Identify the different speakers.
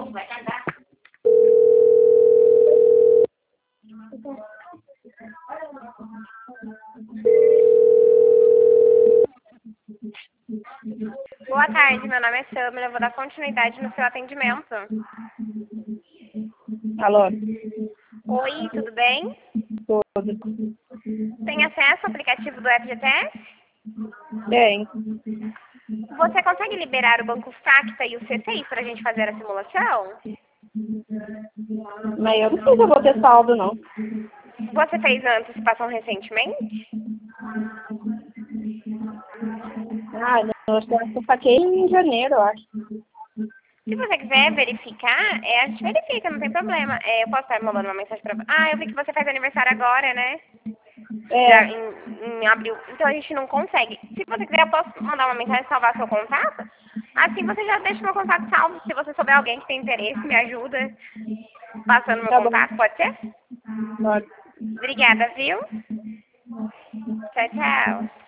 Speaker 1: Boa tarde, meu nome é Samira, eu vou dar continuidade no seu atendimento.
Speaker 2: Alô?
Speaker 1: Oi, tudo bem?
Speaker 2: Tudo.
Speaker 1: Tem acesso ao aplicativo do FGTS?
Speaker 2: Bem,
Speaker 1: Você consegue liberar o Banco Facta e o C6 para a gente fazer a simulação?
Speaker 2: mas eu não sei se eu vou ter saldo, não.
Speaker 1: Você fez a antecipação recentemente?
Speaker 2: Ah, não, acho que eu saquei em janeiro, eu acho.
Speaker 1: Se você quiser verificar, a gente verifica, não tem problema. Eu posso estar mandando uma mensagem para... Ah, eu vi que você faz aniversário agora, né? Já
Speaker 2: É,
Speaker 1: em abril. Então a gente não consegue. Se você quiser, eu posso mandar uma mensagem e salvar seu contato. Assim você já deixa meu contato salvo. Se você souber alguém que tem interesse, me ajuda passando meu
Speaker 2: tá bom.
Speaker 1: contato, pode ser?
Speaker 2: Pode.
Speaker 1: Obrigada, viu? Tchau, tchau.